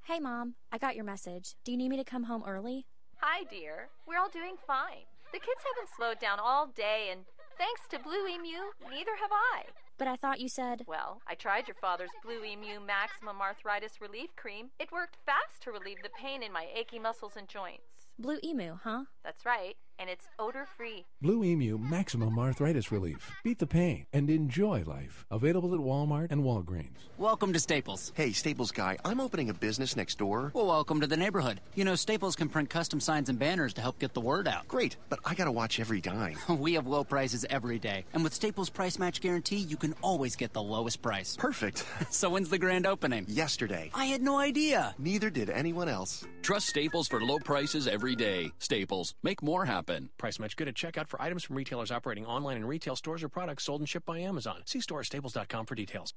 Hey, Mom. I got your message. Do you need me to come home early? Hi, dear. We're all doing fine. The kids haven't slowed down all day, and thanks to Blue Emu, neither have I. But I thought you said... Well, I tried your father's Blue Emu Maximum Arthritis Relief Cream. It worked fast to relieve the pain in my achy muscles and joints. Blue Emu, huh? That's right, and it's odor-free. Blue Emu Maximum Arthritis Relief. Beat the pain and enjoy life. Available at Walmart and Walgreens. Welcome to Staples. Hey, Staples guy, I'm opening a business next door. Well, welcome to the neighborhood. You know, Staples can print custom signs and banners to help get the word out. Great, but I gotta watch every dime. We have low prices every day. And with Staples Price Match Guarantee, you can always get the lowest price. Perfect. So when's the grand opening? Yesterday. I had no idea. Neither did anyone else. Trust Staples for low prices every day. Staples. Make more happen. Price match good at checkout for items from retailers operating online in retail stores or products sold and shipped by Amazon. See store at staples.com for details.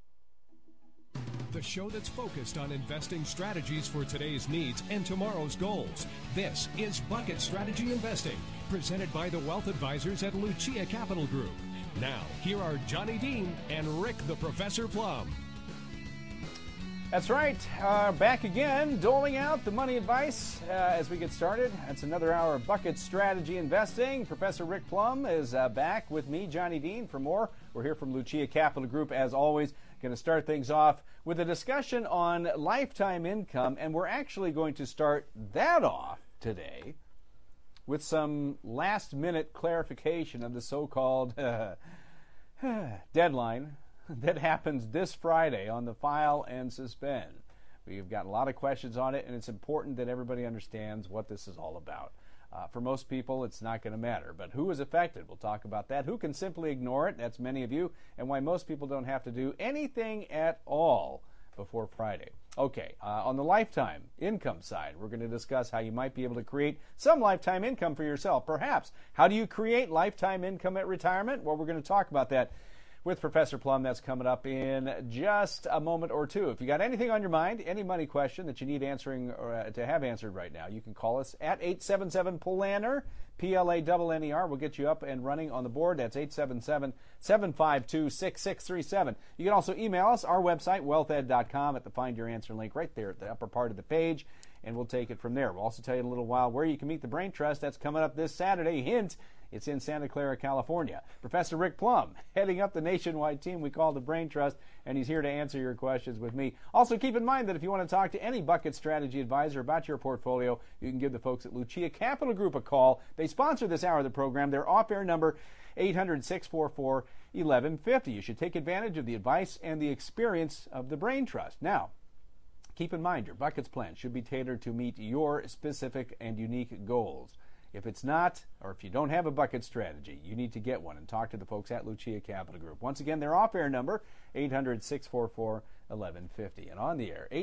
The show that's focused on investing strategies for today's needs and tomorrow's goals. This is Bucket Strategy Investing, presented by the wealth advisors at Lucia Capital Group. Now, here are Johnny Dean and Rick the Professor Plum. That's right. Back again, doling out the money advice as we get started. That's another hour of Bucket Strategy Investing. Professor Rick Plum is back with me, Johnny Dean, for more. We're here from Lucia Capital Group, as always. Going to start things off with a discussion on lifetime income, and we're actually going to start that off today with some last-minute clarification of the so-called deadline that happens this Friday on the file and suspend. We've got a lot of questions on it, and it's important that everybody understands what this is all about. For most people, it's not going to matter, but who is affected? We'll talk about that. Who can simply ignore it? That's many of you, and why most people don't have to do anything at all before Friday. Okay, on the lifetime income side, we're going to discuss how you might be able to create some lifetime income for yourself. Perhaps, how do you create lifetime income at retirement? Well, we're going to talk about that with Professor Plum. That's coming up in just a moment or two. If you got anything on your mind, any money question that you need answering or to have answered right now, you can call us at 877-PLANNER, P-L-A-N-N-E-R. We'll get you up and running on the board. That's 877-752-6637. You can also email us, our website, wealthed.com, at the Find Your Answer link right there at the upper part of the page, and we'll take it from there. We'll also tell you in a little while where you can meet the Brain Trust. That's coming up this Saturday. Hint, it's in Santa Clara, California. Professor Rick Plum, heading up the nationwide team we call the Brain Trust, and he's here to answer your questions with me. Also, keep in mind that if you want to talk to any Bucket Strategy advisor about your portfolio, you can give the folks at Lucia Capital Group a call. They sponsor this hour of the program. Their off-air number, 800-644-1150. You should take advantage of the advice and the experience of the Brain Trust. Now, keep in mind, your Buckets plan should be tailored to meet your specific and unique goals. If it's not, or if you don't have a bucket strategy, you need to get one and talk to the folks at Lucia Capital Group. Once again, their off-air number, 800-644-1150. And on the air,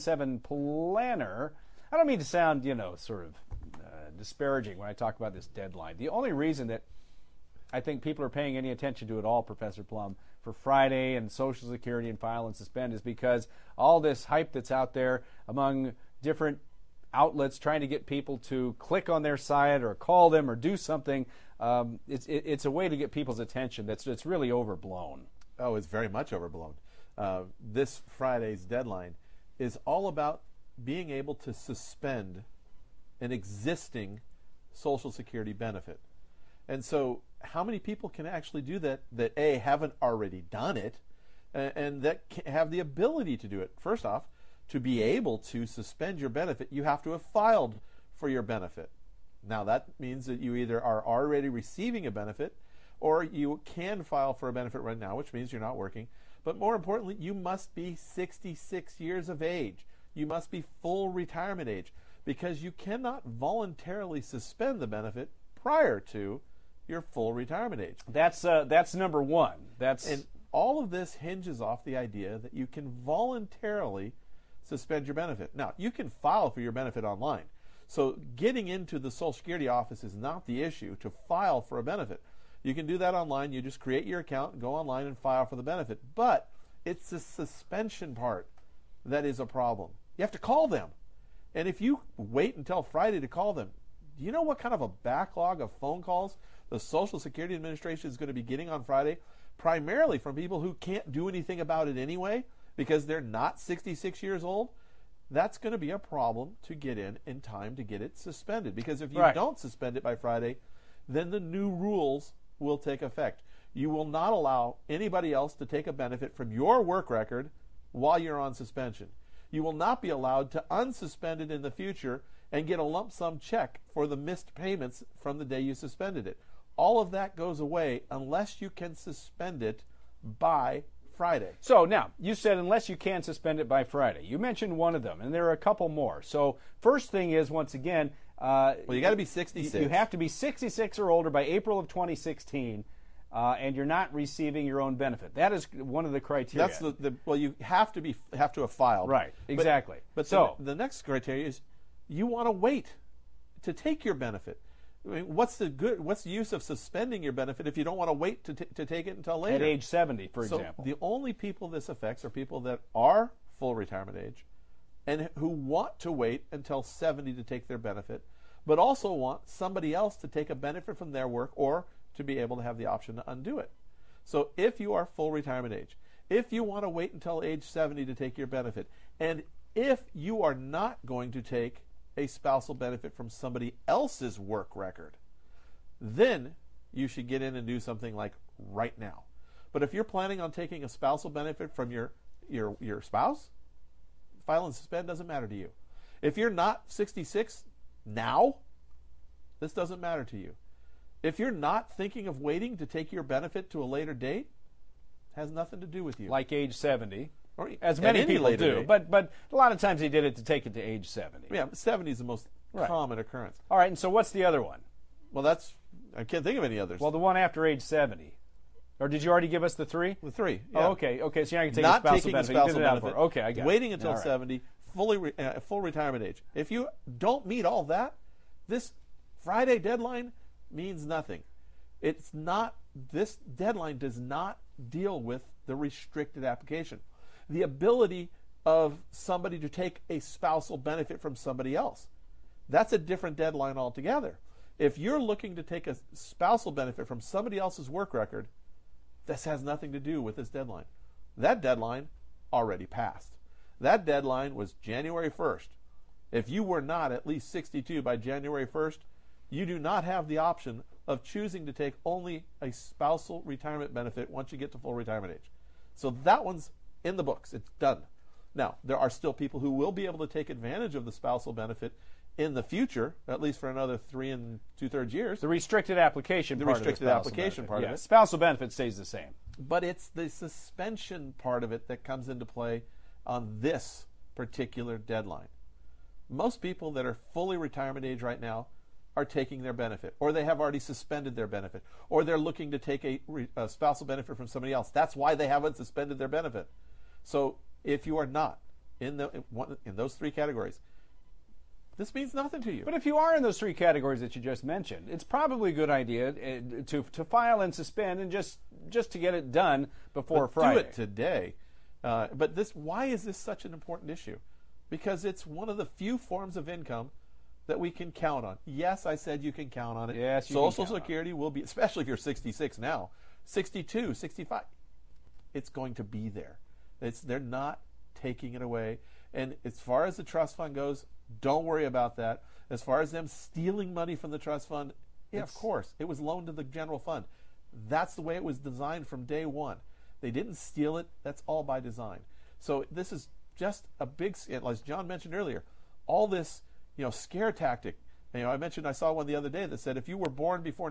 877-PLANNER. I don't mean to sound, sort of disparaging when I talk about this deadline. The only reason that I think people are paying any attention to it all, Professor Plum, for Friday and Social Security and file and suspend is because all this hype that's out there among different outlets trying to get people to click on their site or call them or do something. It's a way to get people's attention that's really overblown. Oh, it's very much overblown. This Friday's deadline is all about being able to suspend an existing Social Security benefit. And so how many people can actually do that A, haven't already done it, and that have the ability to do it? First off, to be able to suspend your benefit, you have to have filed for your benefit. Now, that means that you either are already receiving a benefit or you can file for a benefit right now, which means you're not working. But more importantly, you must be 66 years of age. You must be full retirement age, because you cannot voluntarily suspend the benefit prior to your full retirement age. That's number one. And all of this hinges off the idea that you can voluntarily suspend your benefit. Now, you can file for your benefit online. So getting into the Social Security office is not the issue to file for a benefit. You can do that online. You just create your account, go online, and file for the benefit. But it's the suspension part that is a problem. You have to call them. And if you wait until Friday to call them, do you know what kind of a backlog of phone calls the Social Security Administration is going to be getting on Friday? Primarily from people who can't do anything about it anyway, because they're not 66 years old. that's going to be a problem to get in time to get it suspended. Because if you Right. don't suspend it by Friday, then the new rules will take effect. You will not allow anybody else to take a benefit from your work record while you're on suspension. You will not be allowed to unsuspend it in the future and get a lump sum check for the missed payments from the day you suspended it. All of that goes away unless you can suspend it by Friday. So now, you said unless you can suspend it by Friday. You mentioned one of them, and there are a couple more. So first thing is, once again, well, you got to be 66. You have to be 66 or older by April of 2016, and you're not receiving your own benefit. That is one of the criteria. That's well, you have to have filed. Right, exactly. But so the next criteria is you want to wait to take your benefit. I mean, what's the use of suspending your benefit if you don't want to wait to take it until later? At age 70, for example. The only people this affects are people that are full retirement age and who want to wait until 70 to take their benefit, but also want somebody else to take a benefit from their work or to be able to have the option to undo it. So if you are full retirement age, if you want to wait until age 70 to take your benefit, and if you are not going to take a spousal benefit from somebody else's work record, then you should get in and do something like right now. But if you're planning on taking a spousal benefit from your spouse, file and suspend doesn't matter to you. If you're not 66 now, this doesn't matter to you. If you're not thinking of waiting to take your benefit to a later date, it has nothing to do with you. like age 70. Or As many at any people later do, date. but a lot of times they did it to take it to age 70. Yeah, 70 is the most Right. common occurrence. All right, and so what's the other one? Well, I can't think of any others. Well, the one after age 70. Or did you already give us the three? The three. Oh, yeah. okay. So you're not going to take Not a spousal taking a benefit. spousal You did it out benefit. for- Okay, I got Waiting it. until All right. 70, full retirement age. If you don't meet all that, this Friday deadline means nothing. It's not. This deadline does not deal with the restricted application. The ability of somebody to take a spousal benefit from somebody else. That's a different deadline altogether. If you're looking to take a spousal benefit from somebody else's work record, this has nothing to do with this deadline. That deadline already passed. That deadline was January 1st. If you were not at least 62 by January 1st, you do not have the option of choosing to take only a spousal retirement benefit once you get to full retirement age. So that one's in the books. It's done. Now, there are still people who will be able to take advantage of the spousal benefit in the future, at least for another 3 2/3 years. The restricted application The part restricted of the spousal application benefit. part of Yeah, it. spousal benefit stays the same. But it's the suspension part of it that comes into play on this particular deadline. Most people that are fully retirement age right now are taking their benefit, or they have already suspended their benefit, or they're looking to take a spousal benefit from somebody else. That's why they haven't suspended their benefit. So if you are not in those three categories, this means nothing to you. But if you are in those three categories that you just mentioned, it's probably a good idea to file and suspend and just to get it done before Friday. Do it today. But why is this such an important issue? Because it's one of the few forms of income that we can count on. Yes, I said you can count on it. Yes, you can Social count on Security will be, especially if you're 66 now, 62, 65, it's going to be there. They're not taking it away. And as far as the trust fund goes, don't worry about that. As far as them stealing money from the trust fund, yeah, of course, it was loaned to the general fund. That's the way it was designed from day one. They didn't steal it. That's all by design. So this is just a big, as John mentioned earlier, all this, scare tactic. I saw one the other day that said if you were born before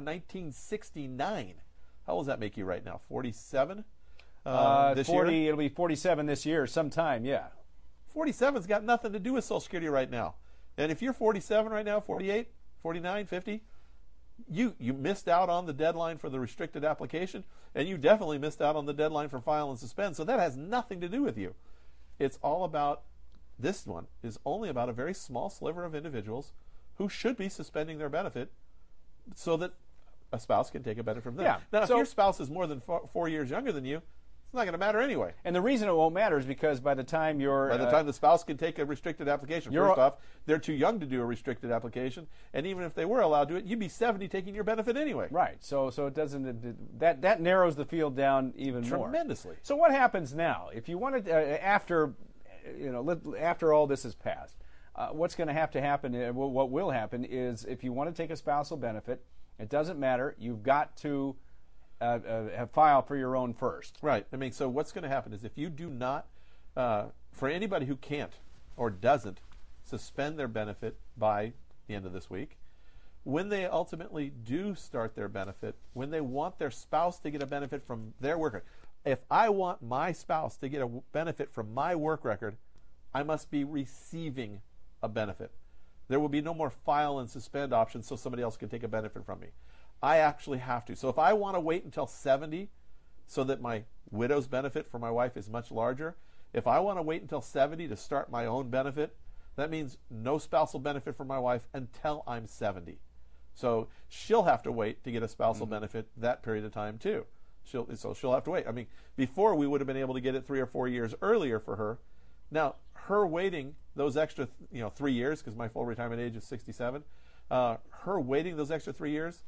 1969, how old does that make you right now? 47? This 40. year? It'll be 47 this year, sometime. Yeah. 47's got nothing to do with Social Security right now. And if you're 47 right now, 48, 49, 50, you missed out on the deadline for the restricted application, and you definitely missed out on the deadline for file and suspend. So that has nothing to do with you. It's all about, this one is only about a very small sliver of individuals who should be suspending their benefit so that a spouse can take a benefit from them. Yeah. Now, if So- your spouse is more than 4 years younger than you, it's not going to matter anyway. And the reason it won't matter is because by the time the spouse can take a restricted application, first off, they're too young to do a restricted application, and even if they were allowed to do it, you'd be 70 taking your benefit anyway. Right. So it doesn't that narrows the field down even more Tremendously. So what happens now if you wanted after after all this is passed, what's going to happen, what will happen is if you want to take a spousal benefit, it doesn't matter. You've got to file for your own first. Right. I mean, so what's going to happen is if you do not, for anybody who can't or doesn't suspend their benefit by the end of this week, when they ultimately do start their benefit, when they want their spouse to get a benefit from their work record, if I want my spouse to get a benefit from my work record, I must be receiving a benefit. There will be no more file and suspend options so somebody else can take a benefit from me. I actually have to. So if I want to wait until 70 so that my widow's benefit for my wife is much larger, if I want to wait until 70 to start my own benefit, that means no spousal benefit for my wife until I'm 70. So she'll have to wait to get a spousal benefit that period of time too. She'll have to wait. I mean, before we would have been able to get it 3 or 4 years earlier for her. Now, her waiting those extra 3 years, because my full retirement age is 67, her waiting those extra 3 years,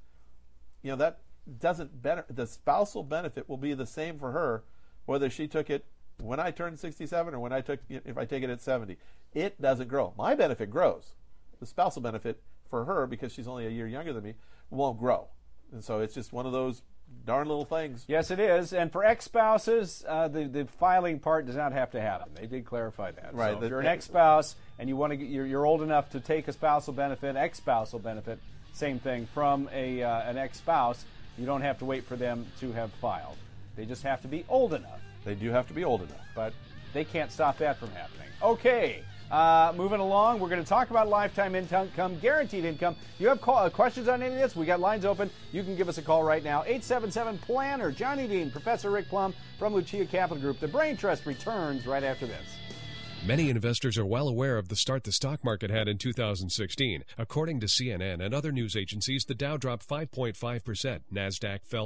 that doesn't better. The spousal benefit will be the same for her whether she took it when I turned 67 or if I take it at 70. It doesn't grow. My benefit grows. The spousal benefit for her, because she's only a year younger than me, won't grow. And so it's just one of those darn little things. Yes, it is. And for ex-spouses, the filing part does not have to happen. They did clarify that. Right. So if you're an ex-spouse and you want to you're old enough to take a spousal benefit, ex-spousal benefit, same thing, from an ex-spouse, you don't have to wait for them to have filed. They just have to be old enough. They do have to be old enough. But they can't stop that from happening. Okay. Moving along, we're going to talk about lifetime income, guaranteed income. You have questions on any of this? We got lines open. You can give us a call right now. 877-PLANNER. Johnny Dean, Professor Rick Plum from Lucia Capital Group. The Brain Trust returns right after this. Many investors are well aware of the start the stock market had in 2016. According to CNN and other news agencies, the Dow dropped 5.5%. NASDAQ fell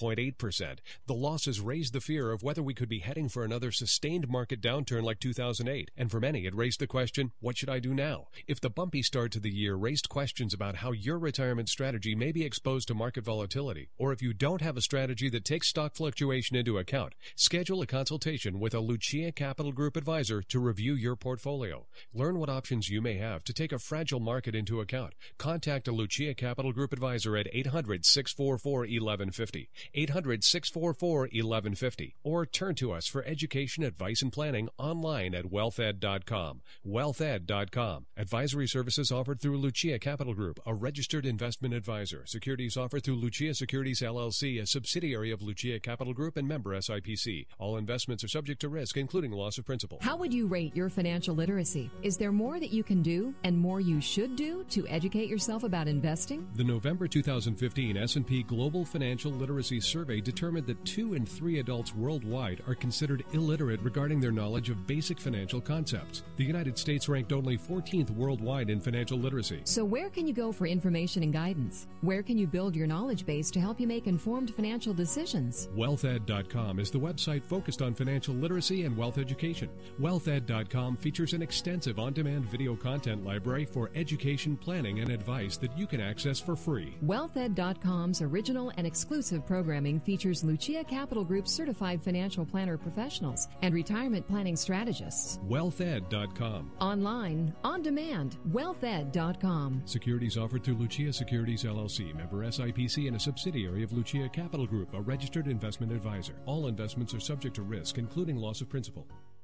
7.8%. The losses raised the fear of whether we could be heading for another sustained market downturn like 2008. And for many, it raised the question, what should I do now? If the bumpy start to the year raised questions about how your retirement strategy may be exposed to market volatility, or if you don't have a strategy that takes stock fluctuation into account, schedule a consultation with a Lucia Capital Group advisor to review your portfolio. Learn what options you may have to take a fragile market into account. Contact a Lucia Capital Group advisor at 800-644-1150, 800-644-1150, or turn to us for education, advice, and planning online at wealthEd.com. WealthEd.com. Advisory services offered through Lucia Capital Group, a registered investment advisor. Securities offered through Lucia Securities LLC, a subsidiary of Lucia Capital Group and member SIPC. All investments are subject to risk, including loss of principal. How would you rate your financial literacy? Is there more that you can do and more you should do to educate yourself about investing? The November 2015 S&P Global Financial Literacy Survey determined that 2 in 3 adults worldwide are considered illiterate regarding their knowledge of basic financial concepts. The United States ranked only 14th worldwide in financial literacy. So where can you go for information and guidance? Where can you build your knowledge base to help you make informed financial decisions? WealthEd.com is the website focused on financial literacy and wealth education. WealthEd.com features an extensive on-demand video content library for education, planning, and advice that you can access for free. WealthEd.com's original and exclusive programming features Lucia Capital Group certified financial planner professionals and retirement planning strategists. WealthEd.com. Online, on demand, WealthEd.com. Securities offered through Lucia Securities LLC, member SIPC, and a subsidiary of Lucia Capital Group, a registered investment advisor. All investments are subject to risk, including loss of principal.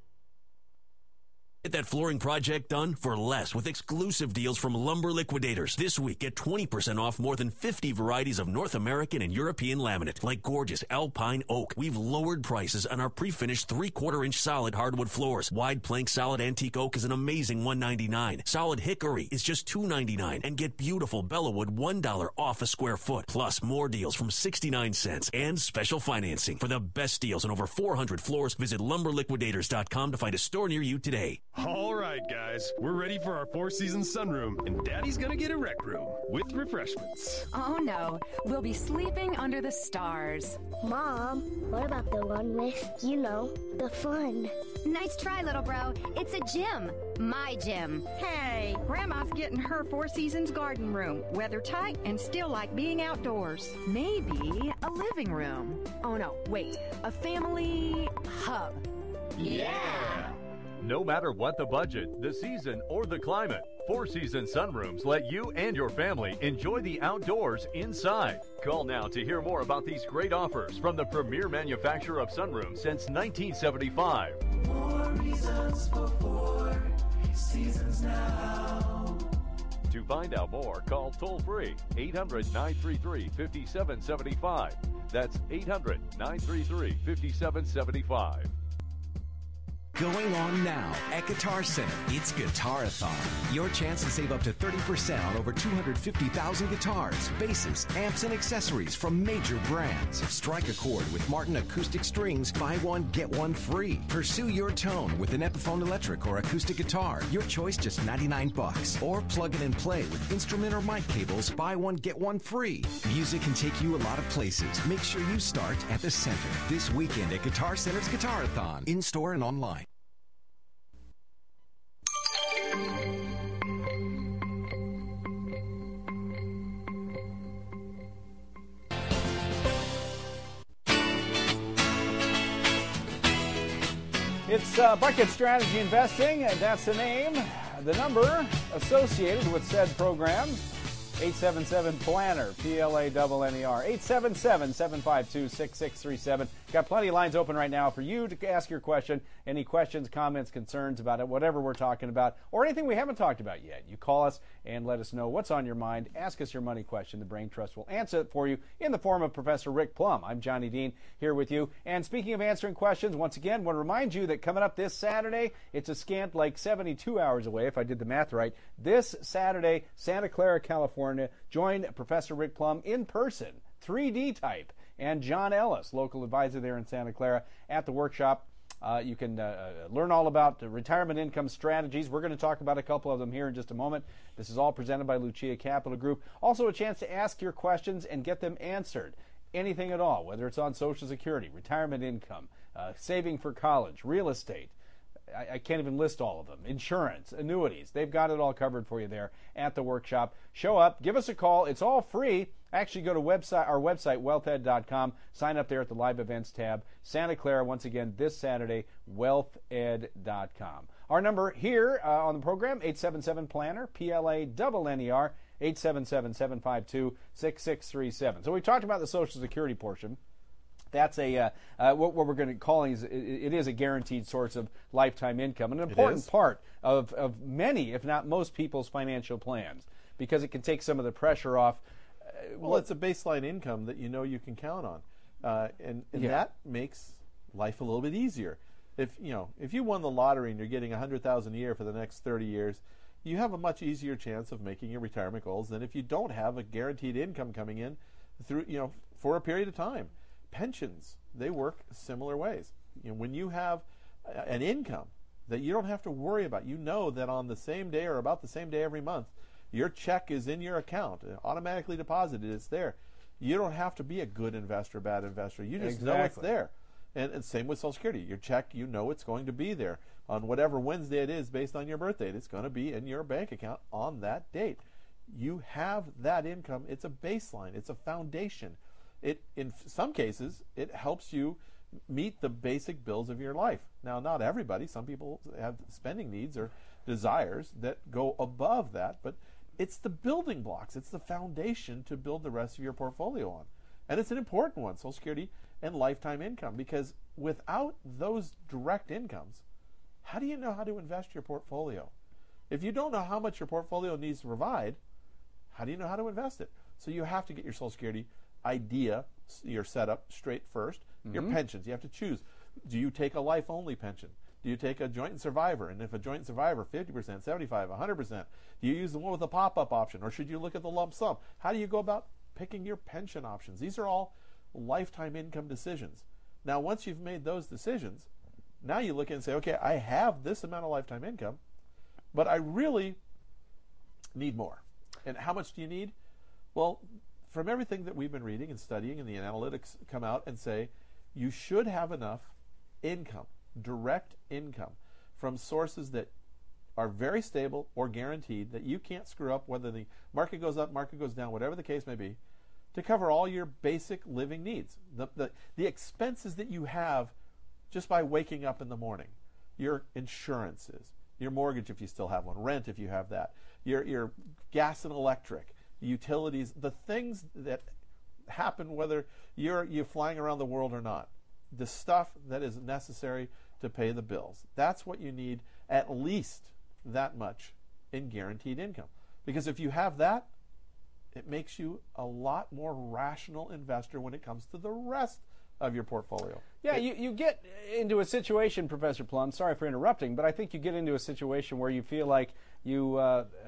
Get that flooring project done for less with exclusive deals from Lumber Liquidators. This week, get 20% off more than 50 varieties of North American and European laminate, like gorgeous Alpine Oak. We've lowered prices on our pre-finished 3/4-inch solid hardwood floors. Wide plank solid antique oak is an amazing $199. Solid hickory is just $299. And get beautiful Bellawood $1 off a square foot. Plus more deals from 69 cents and special financing. For the best deals on over 400 floors, visit lumberliquidators.com to find a store near you today. All right, guys, we're ready for our Four Seasons sunroom, and Daddy's gonna get a rec room with refreshments. Oh no, we'll be sleeping under the stars. Mom, what about the one with, the fun? Nice try, little bro. It's a gym. My gym. Hey, Grandma's getting her Four Seasons garden room. Weather tight and still like being outdoors. Maybe a living room. Oh no, wait, a family hub. Yeah! No matter what the budget, the season, or the climate, Four Seasons Sunrooms let you and your family enjoy the outdoors inside. Call now to hear more about these great offers from the premier manufacturer of sunrooms since 1975. More reasons for Four Seasons now. To find out more, call toll-free 800-933-5775. That's 800-933-5775. Going on now at Guitar Center, it's Guitarathon. Your chance to save up to 30% on over 250,000 guitars, basses, amps, and accessories from major brands. Strike a chord with Martin acoustic strings, buy one, get one free. Pursue your tone with an Epiphone electric or acoustic guitar. Your choice just $99. Or plug it and play with instrument or mic cables, buy one, get one free. Music can take you a lot of places. Make sure you start at the center. This weekend at Guitar Center's Guitarathon, in-store and online. It's Bucket Strategy Investing, and that's the name, the number associated with said program, 877-PLANNER, P-L-A-N-N-E-R, 877-752-6637. Got plenty of lines open right now for you to ask your question. Any questions, comments, concerns about it, whatever we're talking about, or anything we haven't talked about yet. You call us and let us know what's on your mind. Ask us your money question. The Brain Trust will answer it for you in the form of Professor Rick Plum. I'm Johnny Dean here with you. And speaking of answering questions, once again, want to remind you that coming up this Saturday, it's a scant like 72 hours away, if I did the math right. This Saturday, Santa Clara, California, join Professor Rick Plum in person, 3D type, and John Ellis, local advisor there in Santa Clara, at the workshop. You can learn all about the retirement income strategies. We're going to talk about a couple of them here in just a moment. This is all presented by Lucia Capital Group. Also a chance to ask your questions and get them answered. Anything at all, whether it's on Social Security, retirement income, saving for college, real estate. I can't even list all of them. Insurance, annuities. They've got it all covered for you there at the workshop. Show up. Give us a call. It's all free. Actually, go to our website, wealthed.com. Sign up there at the Live Events tab. Santa Clara, once again, this Saturday, wealthed.com. Our number here on the program, 877-PLANNER, P-L-A-N-N-E-R, 877-752-6637. So we talked about the Social Security portion. That's what we're going to call it is a guaranteed source of lifetime income, an important part of many, if not most people's financial plans, because it can take some of the pressure off. Well, it's a baseline income that you know you can count on, and that makes life a little bit easier. If you won the lottery and you're getting $100,000 a year for the next 30 years, you have a much easier chance of making your retirement goals than if you don't have a guaranteed income coming in through for a period of time. Pensions, they work similar ways. When you have an income that you don't have to worry about, you know that on the same day or about the same day every month, your check is in your account, automatically deposited, it's there. You don't have to be a good investor, bad investor. You just know it's there. And same with Social Security. Your check, you know it's going to be there. On whatever Wednesday it is based on your birth date, it's going to be in your bank account on that date. You have that income. It's a baseline. It's a foundation. In some cases, it helps you meet the basic bills of your life. Now, not everybody. Some people have spending needs or desires that go above that, but it's the building blocks. It's the foundation to build the rest of your portfolio on. And it's an important one, Social Security and lifetime income, because without those direct incomes, how do you know how to invest your portfolio? If you don't know how much your portfolio needs to provide, how do you know how to invest it? So you have to get your Social Security idea, your setup straight first. Your pensions, you have to choose. Do you take a life-only pension? Do you take a joint and survivor? And if a joint and survivor, 50%, 75%, 100%. Do you use the one with the pop-up option, or should you look at the lump sum? How do you go about picking your pension options? These are all lifetime income decisions. Now, once you've made those decisions, now you look and say, okay, I have this amount of lifetime income, but I really need more. And how much do you need? Well, from everything that we've been reading and studying, and the analytics come out and say you should have enough income, direct income, from sources that are very stable or guaranteed, that you can't screw up, whether the market goes up, market goes down, whatever the case may be, to cover all your basic living needs. The expenses that you have just by waking up in the morning, your insurances, your mortgage if you still have one, rent if you have that, your gas and electric, utilities, the things that happen whether you're flying around the world or not, the stuff that is necessary to pay the bills. That's what you need, at least that much in guaranteed income. Because if you have that, it makes you a lot more rational investor when it comes to the rest of your portfolio. Yeah, you get into a situation, Professor Plum, sorry for interrupting, but I think you get into a situation where you feel like you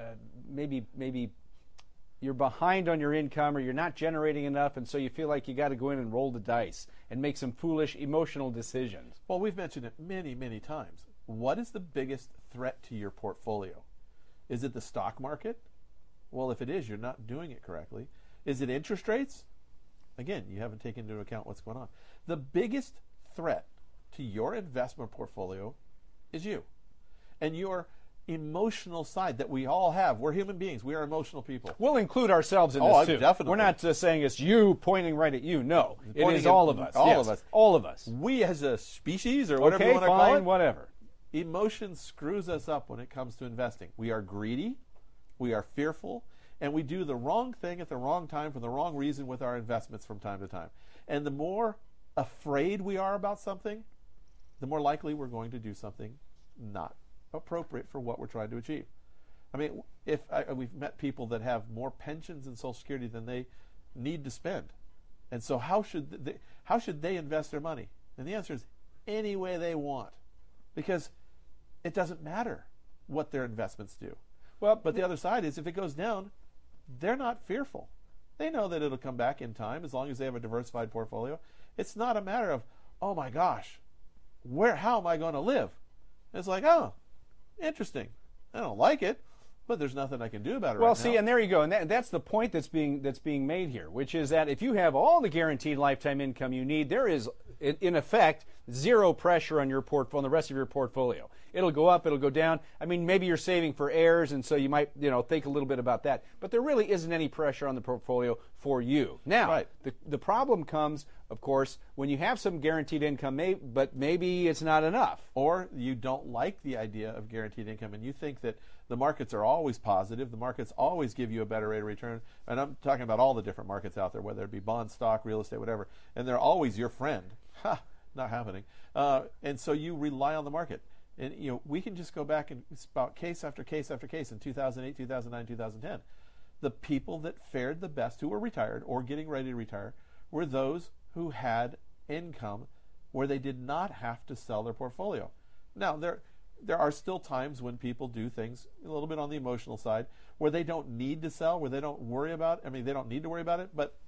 maybe you're behind on your income or you're not generating enough, and so you feel like you got to go in and roll the dice and make some foolish emotional decisions. Well, we've mentioned it many, many times. What is the biggest threat to your portfolio? Is it the stock market? Well, if it is, you're not doing it correctly. Is it interest rates? Again, you haven't taken into account what's going on. The biggest threat to your investment portfolio is you. And your emotional side that we all have. We're human beings. We are emotional people. We'll include ourselves in this too. Definitely. We're not saying it's you pointing right at you. No, it is all of us. All of us. All of us. We as a species or whatever you want to call it. Whatever. Emotion screws us up when it comes to investing. We are greedy. We are fearful. And we do the wrong thing at the wrong time for the wrong reason with our investments from time to time. And the more afraid we are about something, the more likely we're going to do something not appropriate for what we're trying to achieve. I mean, we've met people that have more pensions and Social Security than they need to spend. And so how should they invest their money? And the answer is any way they want. Because it doesn't matter what their investments do. Well, but the other side is if it goes down, they're not fearful. They know that it'll come back in time as long as they have a diversified portfolio. It's not a matter of, oh my gosh, how am I going to live? It's like, oh, interesting. I don't like it, but there's nothing I can do about it right now. Well, see, and there you go. And that's the point that's being made here, which is that if you have all the guaranteed lifetime income you need, there is, in effect, zero pressure on your portfolio, on the rest of your portfolio. It'll go up, it'll go down. I mean, maybe you're saving for heirs, and so you might, think a little bit about that. But there really isn't any pressure on the portfolio for you. Now, the problem comes, of course, when you have some guaranteed income, but maybe it's not enough. Or you don't like the idea of guaranteed income, and you think that the markets are always positive, the markets always give you a better rate of return. And I'm talking about all the different markets out there, whether it be bond, stock, real estate, whatever. And they're always your friend. Ha! Not happening. And so you rely on the market. And we can just go back and spout case after case after case in 2008, 2009, 2010. The people that fared the best, who were retired or getting ready to retire, were those who had income where they did not have to sell their portfolio. Now, there are still times when people do things a little bit on the emotional side where they don't need to sell, where they don't worry about it. I mean, they don't need to worry about it, but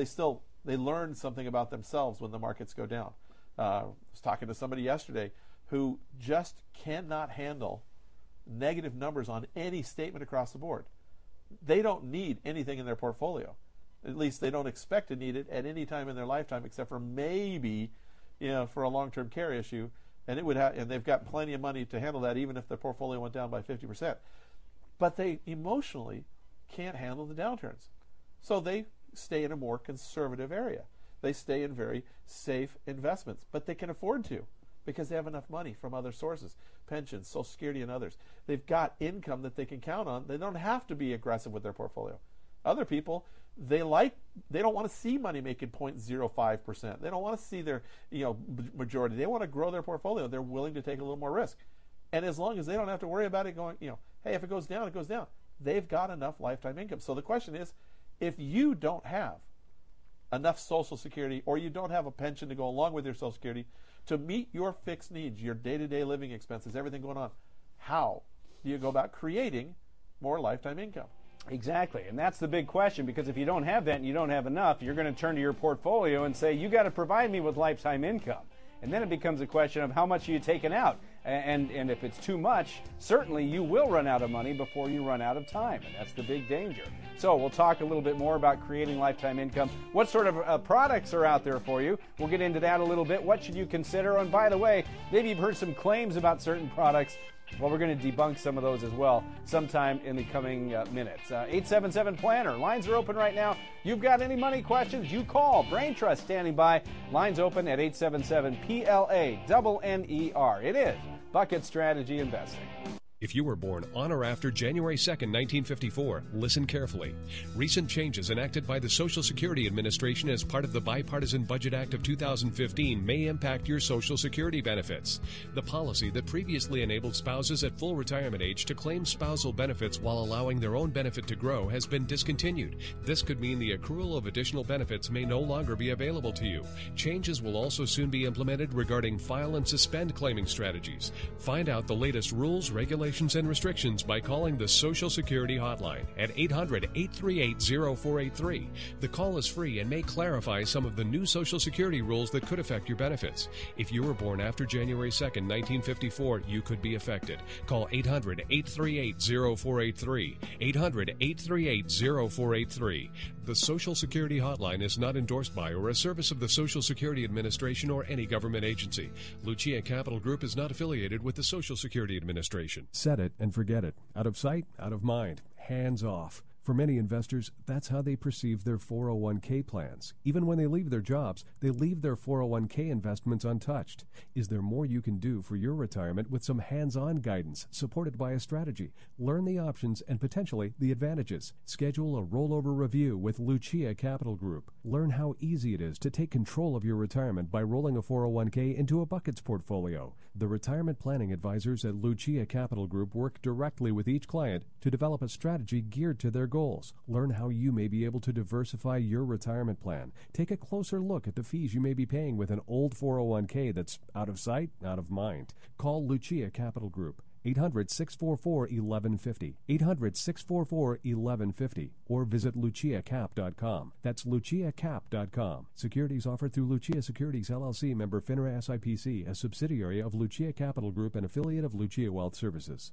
they learn something about themselves when the markets go down. I was talking to somebody yesterday who just cannot handle negative numbers on any statement across the board. They don't need anything in their portfolio. At least they don't expect to need it at any time in their lifetime, except for maybe, for a long-term care issue. And and they've got plenty of money to handle that, even if their portfolio went down by 50%. But they emotionally can't handle the downturns, so they stay in a more conservative area. They stay in very safe investments, but they can afford to, because they have enough money from other sources, pensions, Social Security, and others. They've got income that they can count on. They don't have to be aggressive with their portfolio. Other people, they don't want to see money making 0.05%. They don't want to see their majority. They want to grow their portfolio. They're willing to take a little more risk. And as long as they don't have to worry about it going, hey, if it goes down, it goes down. They've got enough lifetime income. So the question is, if you don't have enough Social Security, or you don't have a pension to go along with your Social Security to meet your fixed needs, your day-to-day living expenses, everything going on, how do you go about creating more lifetime income? Exactly, and that's the big question, because if you don't have that and you don't have enough, you're going to turn to your portfolio and say, you got to provide me with lifetime income. And then it becomes a question of how much are you taking out. And if it's too much, certainly you will run out of money before you run out of time, and that's the big danger. So we'll talk a little bit more about creating lifetime income. What sort of products are out there for you? We'll get into that a little bit. What should you consider? And by the way, maybe you've heard some claims about certain products. Well, we're going to debunk some of those as well sometime in the coming minutes. 877-PLANNER. Lines are open right now. You've got any money questions, you call. Brain Trust standing by. Lines open at 877-PLANNER. It is Bucket Strategy Investing. If you were born on or after January 2nd, 1954, listen carefully. Recent changes enacted by the Social Security Administration as part of the Bipartisan Budget Act of 2015 may impact your Social Security benefits. The policy that previously enabled spouses at full retirement age to claim spousal benefits while allowing their own benefit to grow has been discontinued. This could mean the accrual of additional benefits may no longer be available to you. Changes will also soon be implemented regarding file and suspend claiming strategies. Find out the latest rules, regulations, and restrictions by calling the Social Security Hotline at 800-838-0483. The call is free and may clarify some of the new Social Security rules that could affect your benefits. If you were born after January 2nd, 1954, you could be affected. Call 800-838-0483. 800-838-0483. The Social Security Hotline is not endorsed by or a service of the Social Security Administration or any government agency. Lucia Capital Group is not affiliated with the Social Security Administration. Set it and forget it. Out of sight, out of mind. Hands off. For many investors, that's how they perceive their 401k plans. Even when they leave their jobs, they leave their 401k investments untouched. Is there more you can do for your retirement with some hands-on guidance supported by a strategy? Learn the options and potentially the advantages. Schedule a rollover review with Lucia Capital Group. Learn how easy it is to take control of your retirement by rolling a 401k into a buckets portfolio. The retirement planning advisors at Lucia Capital Group work directly with each client to develop a strategy geared to their goals. Learn how you may be able to diversify your retirement plan. Take a closer look at the fees you may be paying with an old 401k that's out of sight, out of mind. Call Lucia Capital Group. 800-644-1150, 800-644-1150, or visit luciacap.com. That's luciacap.com. Securities offered through Lucia Securities, LLC, member FINRA SIPC, a subsidiary of Lucia Capital Group and affiliate of Lucia Wealth Services.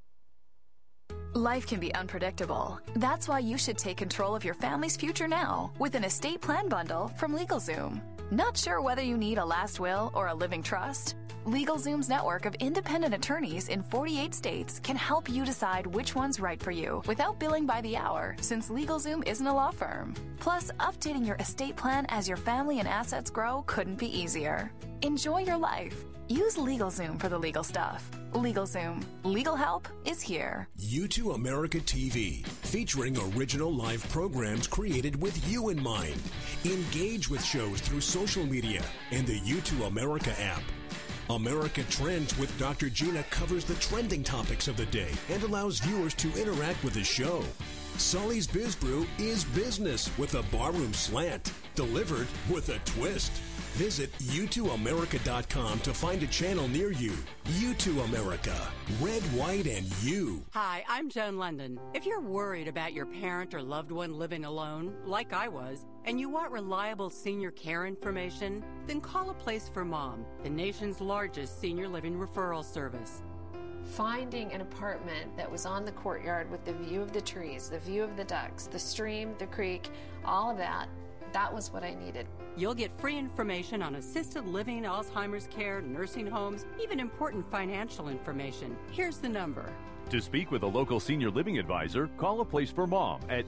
Life can be unpredictable. That's why you should take control of your family's future now with an estate plan bundle from LegalZoom. Not sure whether you need a last will or a living trust? LegalZoom's network of independent attorneys in 48 states can help you decide which one's right for you without billing by the hour, since LegalZoom isn't a law firm. Plus, updating your estate plan as your family and assets grow couldn't be easier. Enjoy your life. Use LegalZoom for the legal stuff. LegalZoom. Legal help is here. U2 America TV, featuring original live programs created with you in mind. Engage with shows through social media and the U2 America app. America Trends with Dr. Gina covers the trending topics of the day and allows viewers to interact with the show. Sully's Biz Brew is business with a barroom slant, delivered with a twist. Visit U2America.com to find a channel near you. U2 America. Red, white, and you. Hi, I'm Joan London. If you're worried about your parent or loved one living alone, like I was, and you want reliable senior care information, then call A Place for Mom, the nation's largest senior living referral service. Finding an apartment that was on the courtyard with the view of the trees, the view of the ducks, the stream, the creek, all of that, that was what I needed. You'll get free information on assisted living, Alzheimer's care, nursing homes, even important financial information. Here's the number. To speak with a local senior living advisor, call A Place for Mom at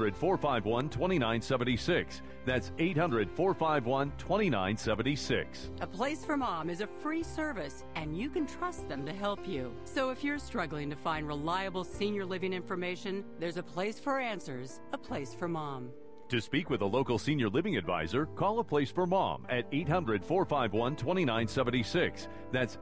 800-451-2976. That's 800-451-2976. A Place for Mom is a free service, and you can trust them to help you. So if you're struggling to find reliable senior living information, there's a place for answers, A Place for Mom. To speak with a local senior living advisor, call A Place for Mom at 800-451-2976. That's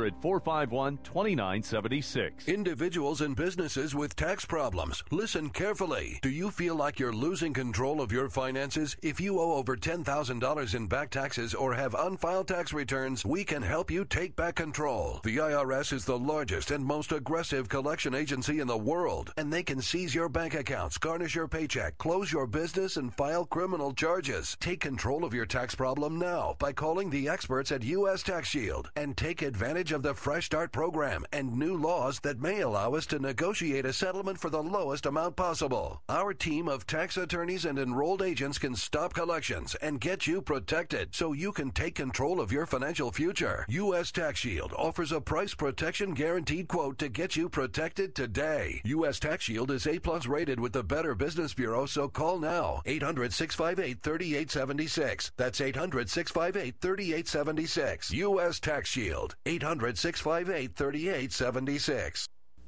800-451-2976. Individuals and businesses with tax problems, listen carefully. Do you feel like you're losing control of your finances? If you owe over $10,000 in back taxes or have unfiled tax returns, we can help you take back control. The IRS is the largest and most aggressive collection agency in the world, and they can seize your bank accounts, garnish your paycheck, close your business, and file criminal charges. Take control of your tax problem now by calling the experts at U.S. Tax Shield and take advantage of the Fresh Start program and new laws that may allow us to negotiate a settlement for the lowest amount possible. Our team of tax attorneys and enrolled agents can stop collections and get you protected so you can take control of your financial future. U.S. Tax Shield offers a price protection guaranteed quote to get you protected today. U.S. Tax Shield is A+ rated with the Better Business Bureau, so call now. 800-658-3876. That's 800-658-3876. U.S. Tax Shield. 800-658-3876.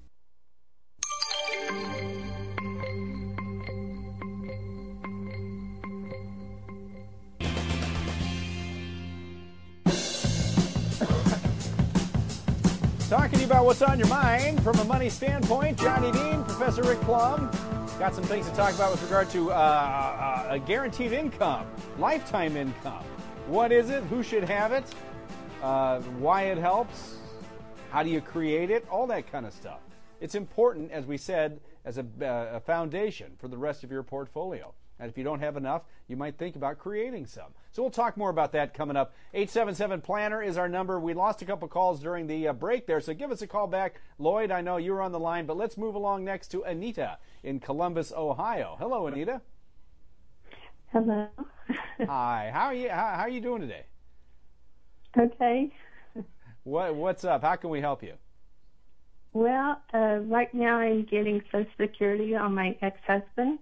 Talking to you about what's on your mind from a money standpoint. Johnny Dean, Professor Rick Plum. Got some things to talk about with regard to a guaranteed income, lifetime income. What is it? Who should have it? Why it helps? How do you create it? All that kind of stuff. It's important, as we said, as a foundation for the rest of your portfolio. And if you don't have enough, you might think about creating some. So we'll talk more about that coming up. 877-PLANNER is our number. We lost a couple calls during the break there, so give us a call back. Lloyd, I know you were on the line, but let's move along next to Anita in Columbus, Ohio. Hello, Anita. Hello. Hi. How are you doing today? Okay. What's up? How can we help you? Well, right now I'm getting Social Security on my ex-husband.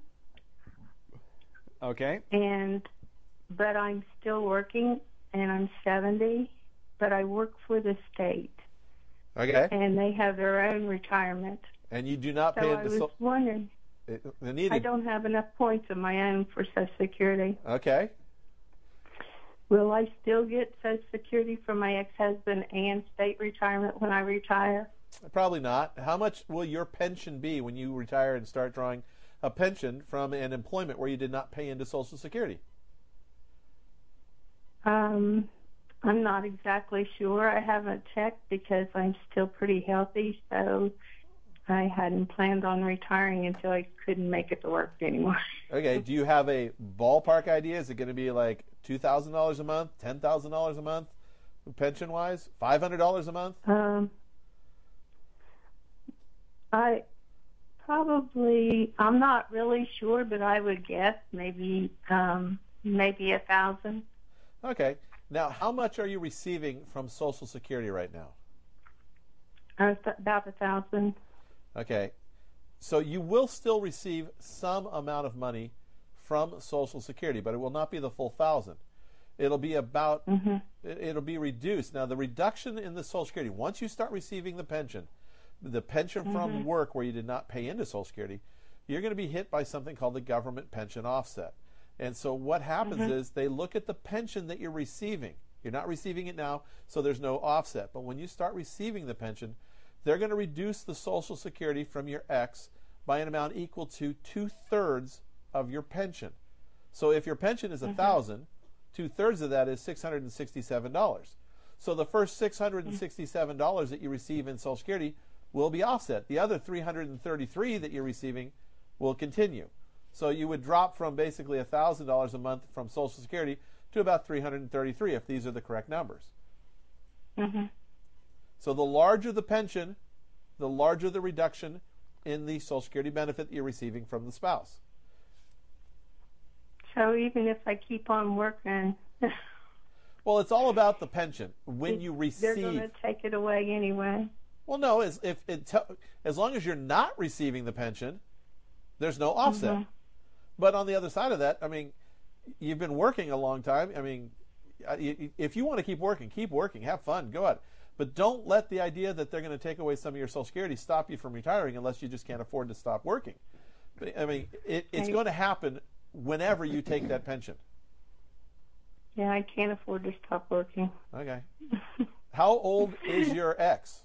Okay. But I'm still working, and I'm 70, but I work for the state. Okay. And they have their own retirement. And you do not pay into I was wondering, Anita, I don't have enough points of my own for Social Security. Okay. Will I still get Social Security from my ex-husband and state retirement when I retire? Probably not. How much will your pension be when you retire and start drawing a pension from an employment where you did not pay into Social Security? I'm not exactly sure. I haven't checked because I'm still pretty healthy, so I hadn't planned on retiring until I couldn't make it to work anymore. Okay. Do you have a ballpark idea? Is it going to be like $2,000 a month, $10,000 a month, pension-wise? $500 a month? I'm not really sure, but I would guess maybe 1,000. Okay. Now, how much are you receiving from Social Security right now? About 1,000. Okay. So you will still receive some amount of money from Social Security, but it will not be the full 1,000. It'll be about, it'll be reduced. Now, the reduction in the Social Security, once you start receiving the pension from work where you did not pay into Social Security, you're going to be hit by something called the government pension offset. And so what happens is they look at the pension that you're receiving. You're not receiving it now, so there's no offset. But when you start receiving the pension, they're going to reduce the Social Security from your ex by an amount equal to 2/3 of your pension. So if your pension is $1,000, 2/3 of that is $667. So the first $667 that you receive in Social Security will be offset. The other $333 that you're receiving will continue. So you would drop from basically $1,000 a month from Social Security to about $333 if these are the correct numbers. So the larger the pension, the larger the reduction in the Social Security benefit that you're receiving from the spouse. So even if I keep on working... Well, it's all about the pension. When you receive... They're going to take it away anyway. Well, no. As long as you're not receiving the pension, there's no offset. But on the other side of that, I mean, you've been working a long time. I mean, if you want to keep working, have fun, go out. But don't let the idea that they're going to take away some of your Social Security stop you from retiring unless you just can't afford to stop working. I mean, it's going to happen whenever you take that pension. Yeah, I can't afford to stop working. Okay. How old is your ex?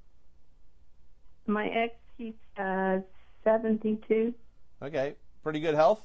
My ex, he's 72. Okay. Pretty good health?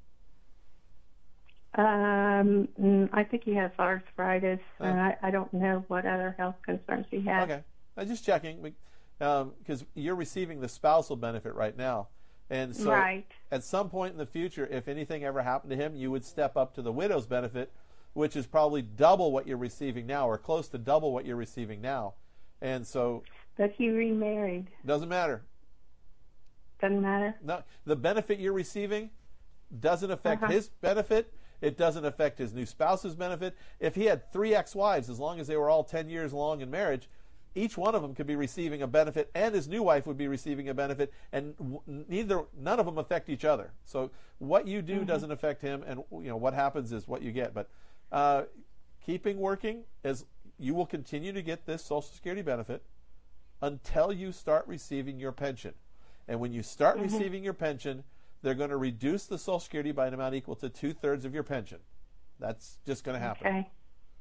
I think he has arthritis, and I don't know what other health concerns he has. Okay. I'm just checking, because you're receiving the spousal benefit right now. And so at some point in the future, if anything ever happened to him, you would step up to the widow's benefit, which is probably double what you're receiving now, or close to double what you're receiving now. And so... But he remarried. Doesn't matter. Doesn't matter? No, the benefit you're receiving doesn't affect his benefit. It doesn't affect his new spouse's benefit. If he had 3 ex-wives, as long as they were all 10 years long in marriage, each one of them could be receiving a benefit, and his new wife would be receiving a benefit, and none of them affect each other. So what you do doesn't affect him, and what happens is what you get. But keeping working, as you will continue to get this Social Security benefit until you start receiving your pension. And when you start receiving your pension, they're going to reduce the Social Security by an amount equal to 2/3 of your pension. That's just going to happen. Okay.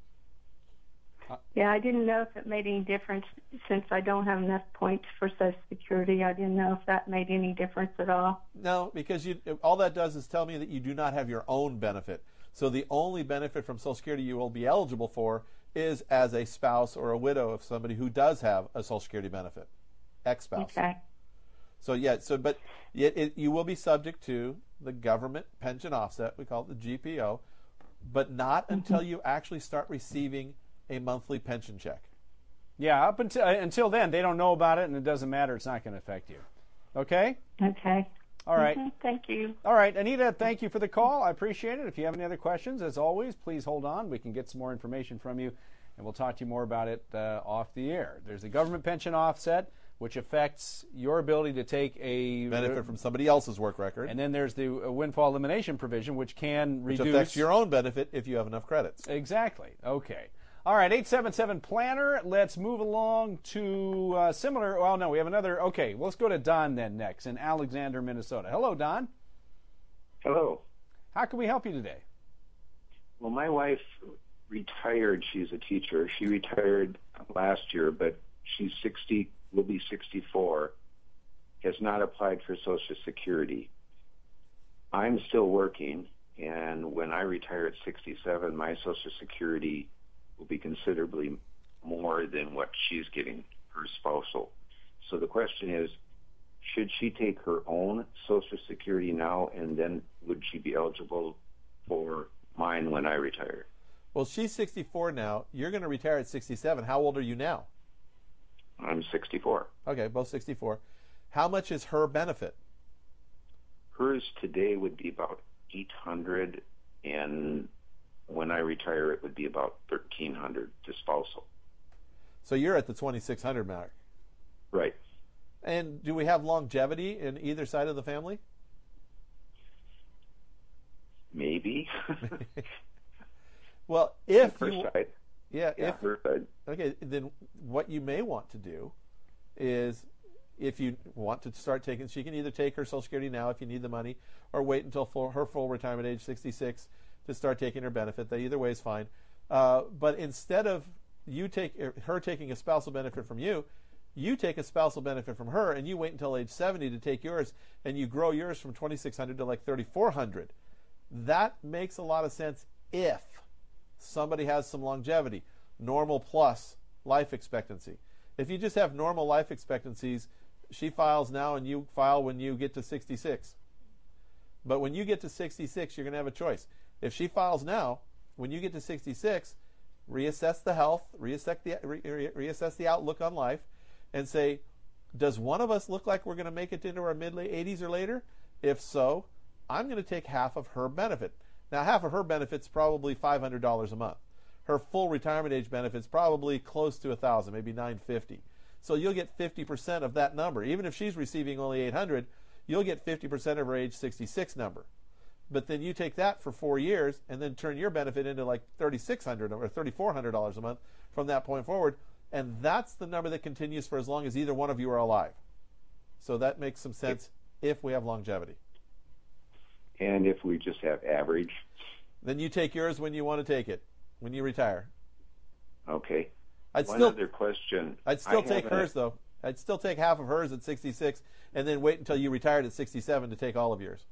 Yeah, I didn't know if it made any difference since I don't have enough points for Social Security. I didn't know if that made any difference at all. No, because all that does is tell me that you do not have your own benefit. So the only benefit from Social Security you will be eligible for is as a spouse or a widow of somebody who does have a Social Security benefit, ex-spouse. Okay. So but you will be subject to the government pension offset. We call it the GPO, but not until you actually start receiving a monthly pension check. Yeah, up until then, they don't know about it, and it doesn't matter. It's not going to affect you. Okay? Okay. All right. Thank you. All right, Anita, thank you for the call. I appreciate it. If you have any other questions, as always, please hold on. We can get some more information from you, and we'll talk to you more about it off the air. There's the government pension offset, which affects your ability to take a benefit from somebody else's work record. And then there's the windfall elimination provision, which can reduce. Which affects your own benefit if you have enough credits. Exactly. Okay. All right, 877-PLANNER. Let's move along to similar. Well, no, we have another. Okay, let's go to Don then next in Alexander, Minnesota. Hello, Don. Hello. How can we help you today? Well, my wife retired. She's a teacher. She retired last year, but she's 60, will be 64, has not applied for Social Security. I'm still working, and when I retire at 67, my Social Security will be considerably more than what she's getting, her spousal. So the question is, should she take her own Social Security now, and then would she be eligible for mine when I retire? Well, she's 64 now. You're going to retire at 67. How old are you now? I'm 64. Okay, both 64. How much is her benefit? Hers today would be about $800, and when I retire, it would be about $1,300 to spousal. So you're at the $2,600 mark. Right. And do we have longevity in either side of the family? Maybe. Well, if her you, side. Yeah, her side. Okay, then what you may want to do is, if you want to start taking, she can either take her Social Security now if you need the money, or wait until her full retirement age, 66, to start taking her benefit. Either way is fine. But instead of her taking a spousal benefit from you, you take a spousal benefit from her, and you wait until age 70 to take yours, and you grow yours from $2,600 to like $3,400. That makes a lot of sense if somebody has some longevity, normal plus life expectancy. If you just have normal life expectancies, she files now and you file when you get to 66. But when you get to 66, you're going to have a choice. If she files now, when you get to 66, reassess the health, reassess the outlook on life, and say, does one of us look like we're going to make it into our mid-late 80s or later? If so, I'm going to take half of her benefit. Now, half of her benefit's probably $500 a month. Her full retirement age benefit's probably close to $1,000, maybe $950. So you'll get 50% of that number. Even if she's receiving only $800, you'll get 50% of her age 66 number. But then you take that for 4 years and then turn your benefit into like $3,600 or $3,400 a month from that point forward. And that's the number that continues for as long as either one of you are alive. So that makes some sense if we have longevity. And if we just have average? Then you take yours when you want to take it, when you retire. Okay. One other question. I'd still take hers, though. I'd still take half of hers at 66 and then wait until you retired at 67 to take all of yours.